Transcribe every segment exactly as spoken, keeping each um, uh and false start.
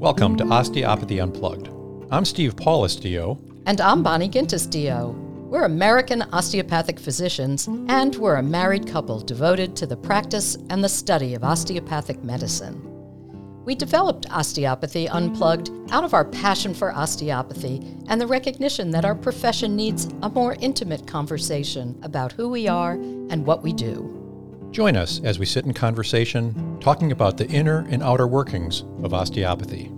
Welcome to Osteopathy Unplugged. I'm Steve Paulus, D O. And I'm Bonnie Gintis, D O. We're American osteopathic physicians, and we're a married couple devoted to the practice and the study of osteopathic medicine. We developed Osteopathy Unplugged out of our passion for osteopathy and the recognition that our profession needs a more intimate conversation about who we are and what we do. Join us as we sit in conversation, talking about the inner and outer workings of osteopathy.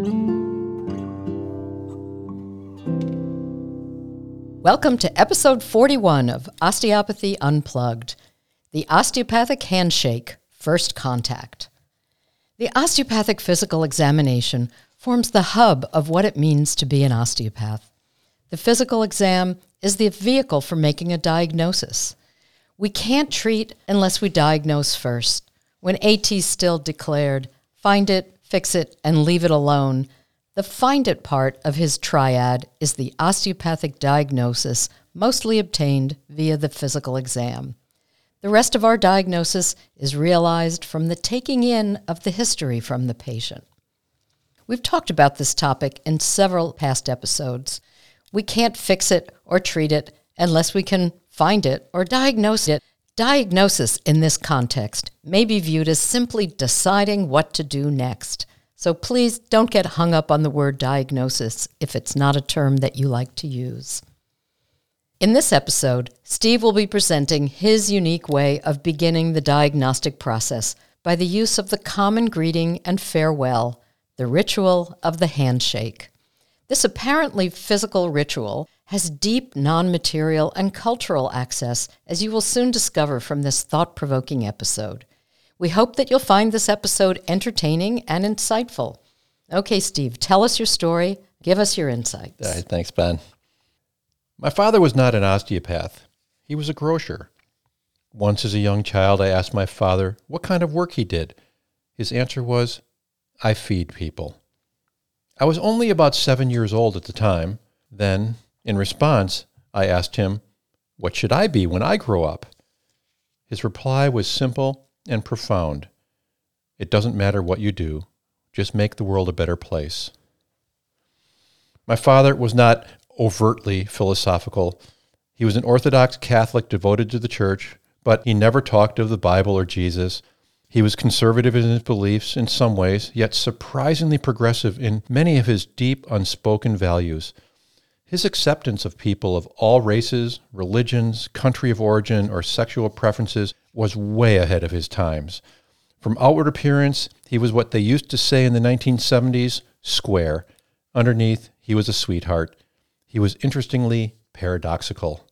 Welcome to episode forty-one of Osteopathy Unplugged, the osteopathic handshake, first contact. The osteopathic physical examination forms the hub of what it means to be an osteopath. The physical exam is the vehicle for making a diagnosis. We can't treat unless we diagnose first. When AT still declared, find it, fix it, and leave it alone, the find it part of his triad is the osteopathic diagnosis, mostly obtained via the physical exam. The rest of our diagnosis is realized from the taking in of the history from the patient. We've talked about this topic in several past episodes. We can't fix it or treat it unless we can find it or diagnose it. Diagnosis in this context may be viewed as simply deciding what to do next. So please don't get hung up on the word diagnosis if it's not a term that you like to use. In this episode, Steve will be presenting his unique way of beginning the diagnostic process by the use of the common greeting and farewell, the ritual of the handshake. This apparently physical ritual has deep non-material and cultural access, as you will soon discover from this thought-provoking episode. We hope that you'll find this episode entertaining and insightful. Okay, Steve, tell us your story. Give us your insights. All right, thanks, Ben. My father was not an osteopath. He was a grocer. Once as a young child, I asked my father what kind of work he did. His answer was, I feed people. I was only about seven years old at the time. Then, in response, I asked him, what should I be when I grow up? His reply was simple and profound. It doesn't matter what you do, just make the world a better place. My father was not overtly philosophical. He was an Orthodox Catholic devoted to the church, but he never talked of the Bible or Jesus. He was conservative in his beliefs in some ways, yet surprisingly progressive in many of his deep, unspoken values. His acceptance of people of all races, religions, country of origin, or sexual preferences was way ahead of his times. From outward appearance, he was what they used to say in the nineteen seventies, square. Underneath, he was a sweetheart. He was interestingly paradoxical.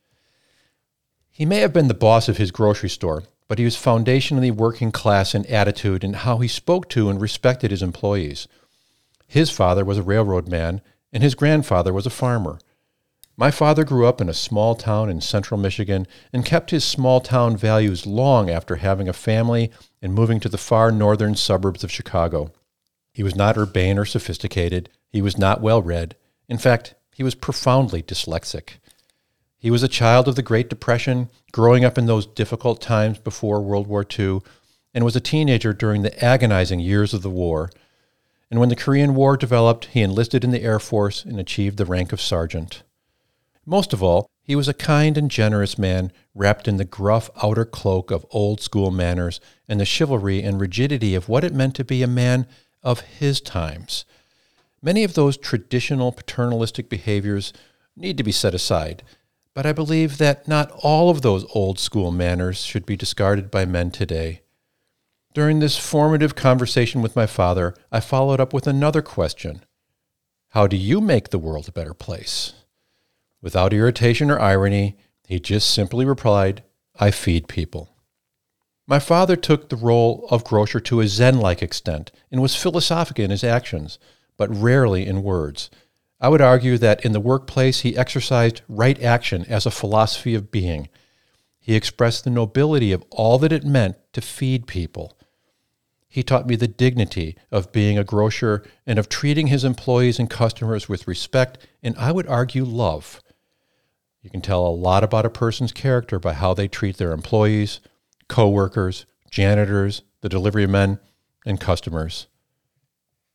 He may have been the boss of his grocery store, but he was foundationally working class in attitude and how he spoke to and respected his employees. His father was a railroad man, and his grandfather was a farmer. My father grew up in a small town in central Michigan and kept his small town values long after having a family and moving to the far northern suburbs of Chicago. He was not urbane or sophisticated. He was not well-read. In fact, he was profoundly dyslexic. He was a child of the Great Depression, growing up in those difficult times before World War Two, and was a teenager during the agonizing years of the war. And when the Korean War developed, he enlisted in the Air Force and achieved the rank of sergeant. Most of all, he was a kind and generous man wrapped in the gruff outer cloak of old-school manners and the chivalry and rigidity of what it meant to be a man of his times. Many of those traditional paternalistic behaviors need to be set aside, but I believe that not all of those old-school manners should be discarded by men today. During this formative conversation with my father, I followed up with another question. How do you make the world a better place? Without irritation or irony, he just simply replied, I feed people. My father took the role of grocer to a Zen-like extent and was philosophic in his actions, but rarely in words. I would argue that in the workplace he exercised right action as a philosophy of being. He expressed the nobility of all that it meant to feed people. He taught me the dignity of being a grocer and of treating his employees and customers with respect and, I would argue, love. You can tell a lot about a person's character by how they treat their employees, co-workers, janitors, the delivery men, and customers.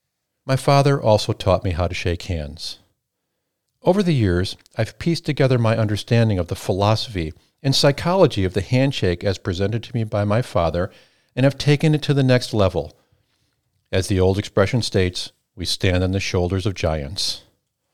My father also taught me how to shake hands. Over the years, I've pieced together my understanding of the philosophy and psychology of the handshake as presented to me by my father, and have taken it to the next level. As the old expression states, we stand on the shoulders of giants.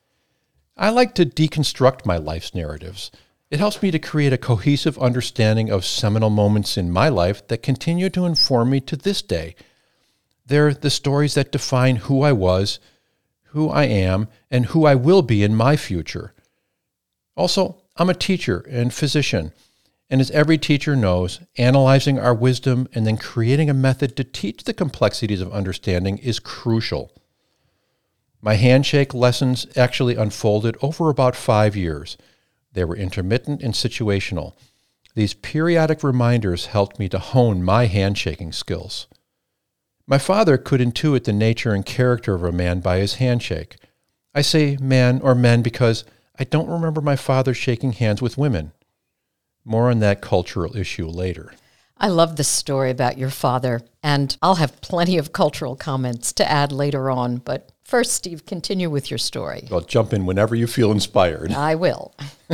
I like to deconstruct my life's narratives. It helps me to create a cohesive understanding of seminal moments in my life that continue to inform me to this day. They're the stories that define who I was, who I am, and who I will be in my future. Also, I'm a teacher and physician, and as every teacher knows, analyzing our wisdom and then creating a method to teach the complexities of understanding is crucial. My handshake lessons actually unfolded over about five years. They were intermittent and situational. These periodic reminders helped me to hone my handshaking skills. My father could intuit the nature and character of a man by his handshake. I say man or men because I don't remember my father shaking hands with women. More on that cultural issue later. I love this story about your father, and I'll have plenty of cultural comments to add later on. But first, Steve, continue with your story. Well, jump in whenever you feel inspired. I will.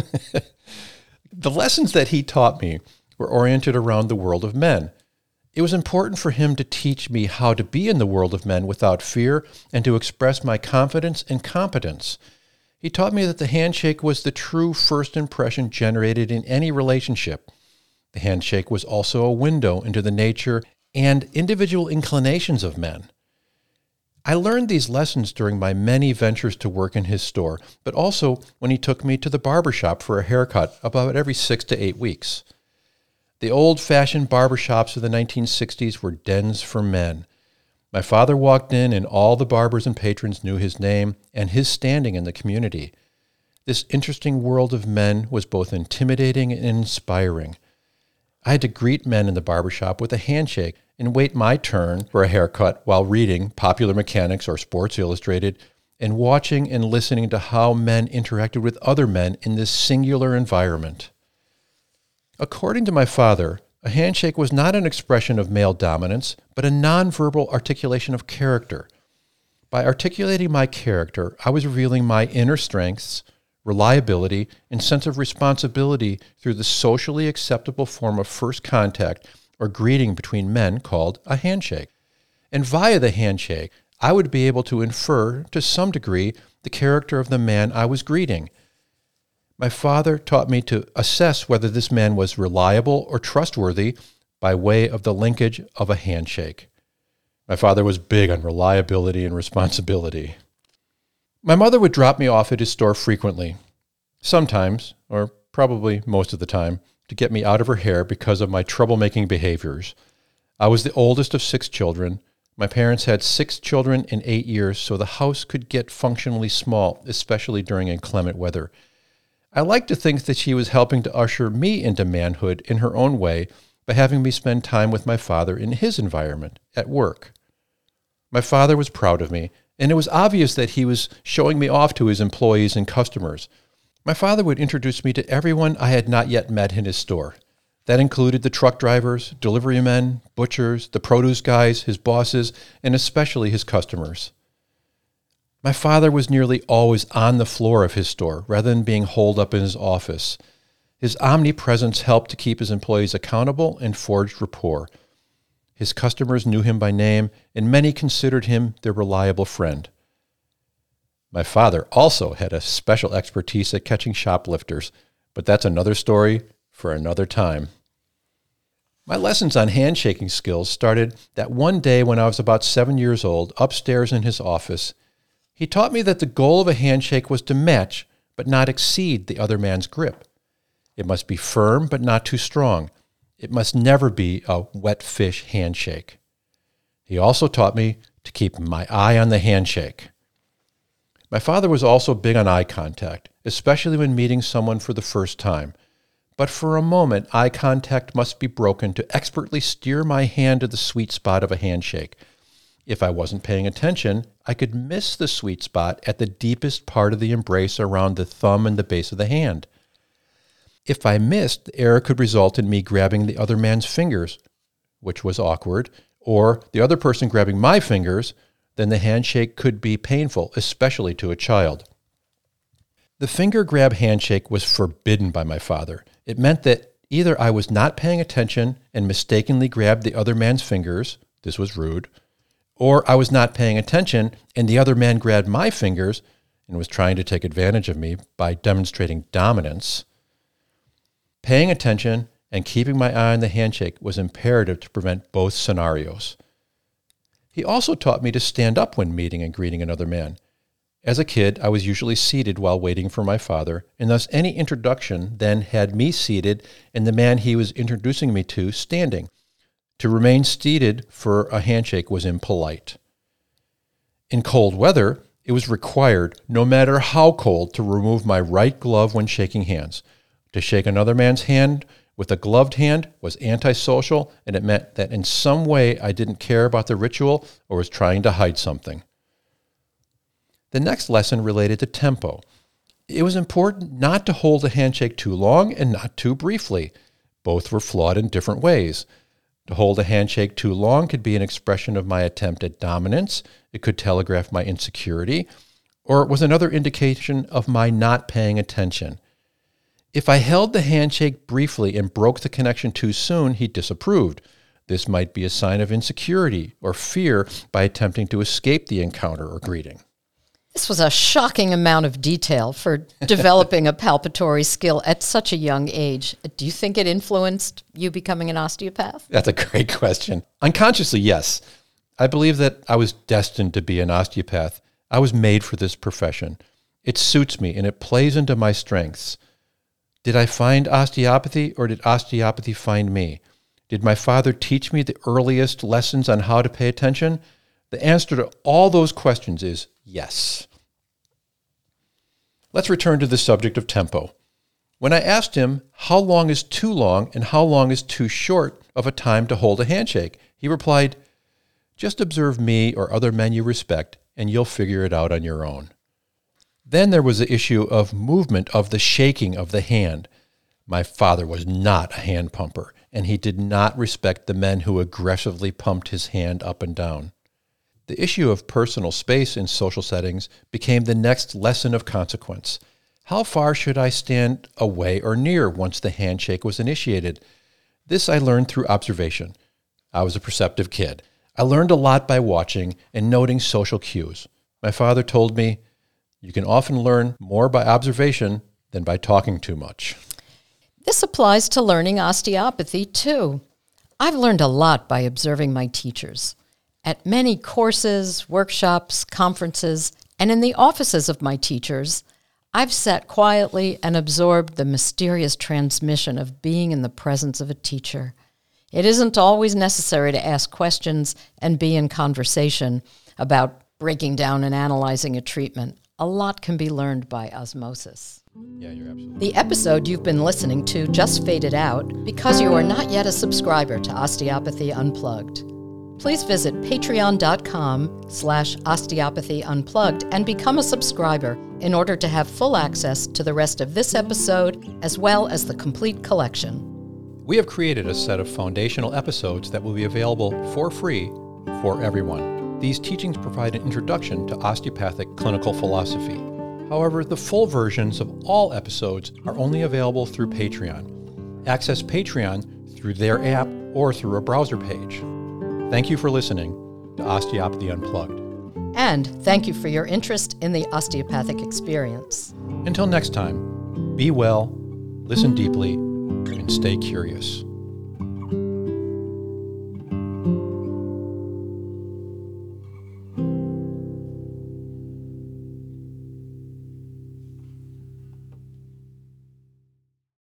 The lessons that he taught me were oriented around the world of men. It was important for him to teach me how to be in the world of men without fear and to express my confidence and competence. He taught me that the handshake was the true first impression generated in any relationship. The handshake was also a window into the nature and individual inclinations of men. I learned these lessons during my many ventures to work in his store, but also when he took me to the barbershop for a haircut about every six to eight weeks. The old-fashioned barbershops of the nineteen sixties were dens for men. My father walked in, and all the barbers and patrons knew his name and his standing in the community. This interesting world of men was both intimidating and inspiring. I had to greet men in the barbershop with a handshake and wait my turn for a haircut while reading Popular Mechanics or Sports Illustrated and watching and listening to how men interacted with other men in this singular environment. According to my father, a handshake was not an expression of male dominance, but a nonverbal articulation of character. By articulating my character, I was revealing my inner strengths, reliability, and sense of responsibility through the socially acceptable form of first contact or greeting between men called a handshake. And via the handshake, I would be able to infer, to some degree, the character of the man I was greeting. My father taught me to assess whether this man was reliable or trustworthy by way of the linkage of a handshake. My father was big on reliability and responsibility. My mother would drop me off at his store frequently, sometimes, or probably most of the time, to get me out of her hair because of my troublemaking behaviors. I was the oldest of six children. My parents had six children in eight years, so the house could get functionally small, especially during inclement weather. I like to think that she was helping to usher me into manhood in her own way by having me spend time with my father in his environment, at work. My father was proud of me, and it was obvious that he was showing me off to his employees and customers. My father would introduce me to everyone I had not yet met in his store. That included the truck drivers, delivery men, butchers, the produce guys, his bosses, and especially his customers. My father was nearly always on the floor of his store rather than being holed up in his office. His omnipresence helped to keep his employees accountable and forged rapport. His customers knew him by name, and many considered him their reliable friend. My father also had a special expertise at catching shoplifters, but that's another story for another time. My lessons on handshaking skills started that one day when I was about seven years old, upstairs in his office. He taught me that the goal of a handshake was to match, but not exceed the other man's grip. It must be firm, but not too strong. It must never be a wet fish handshake. He also taught me to keep my eye on the handshake. My father was also big on eye contact, especially when meeting someone for the first time. But for a moment, eye contact must be broken to expertly steer my hand to the sweet spot of a handshake. If I wasn't paying attention, I could miss the sweet spot at the deepest part of the embrace around the thumb and the base of the hand. If I missed, the error could result in me grabbing the other man's fingers, which was awkward, or the other person grabbing my fingers, then the handshake could be painful, especially to a child. The finger grab handshake was forbidden by my father. It meant that either I was not paying attention and mistakenly grabbed the other man's fingers, this was rude, or I was not paying attention and the other man grabbed my fingers and was trying to take advantage of me by demonstrating dominance. Paying attention and keeping my eye on the handshake was imperative to prevent both scenarios. He also taught me to stand up when meeting and greeting another man. As a kid, I was usually seated while waiting for my father, and thus any introduction then had me seated and the man he was introducing me to standing. To remain seated for a handshake was impolite. In cold weather, it was required, no matter how cold, to remove my right glove when shaking hands. To shake another man's hand with a gloved hand was antisocial, and it meant that in some way I didn't care about the ritual or was trying to hide something. The next lesson related to tempo. It was important not to hold a handshake too long and not too briefly. Both were flawed in different ways. To hold a handshake too long could be an expression of my attempt at dominance. It could telegraph my insecurity, or it was another indication of my not paying attention. If I held the handshake briefly and broke the connection too soon, he disapproved. This might be a sign of insecurity or fear by attempting to escape the encounter or greeting. This was a shocking amount of detail for developing a palpatory skill at such a young age. Do you think it influenced you becoming an osteopath? That's a great question. Unconsciously, yes. I believe that I was destined to be an osteopath. I was made for this profession. It suits me and it plays into my strengths. Did I find osteopathy or did osteopathy find me? Did my father teach me the earliest lessons on how to pay attention? The answer to all those questions is yes. Let's return to the subject of tempo. When I asked him how long is too long and how long is too short of a time to hold a handshake, he replied, "Just observe me or other men you respect and you'll figure it out on your own." Then there was the issue of movement, of the shaking of the hand. My father was not a hand pumper, and he did not respect the men who aggressively pumped his hand up and down. The issue of personal space in social settings became the next lesson of consequence. How far should I stand away or near once the handshake was initiated? This I learned through observation. I was a perceptive kid. I learned a lot by watching and noting social cues. My father told me, "You can often learn more by observation than by talking too much." This applies to learning osteopathy, too. I've learned a lot by observing my teachers. At many courses, workshops, conferences, and in the offices of my teachers, I've sat quietly and absorbed the mysterious transmission of being in the presence of a teacher. It isn't always necessary to ask questions and be in conversation about breaking down and analyzing a treatment. A lot can be learned by osmosis. Yeah, you're absolutely. The episode you've been listening to just faded out because you are not yet a subscriber to Osteopathy Unplugged. Please visit patreon.com slash osteopathy unplugged and become a subscriber in order to have full access to the rest of this episode as well as the complete collection. We have created a set of foundational episodes that will be available for free for everyone. These teachings provide an introduction to osteopathic clinical philosophy. However, the full versions of all episodes are only available through Patreon. Access Patreon through their app or through a browser page. Thank you for listening to Osteopathy Unplugged. And thank you for your interest in the osteopathic experience. Until next time, be well, listen deeply, and stay curious.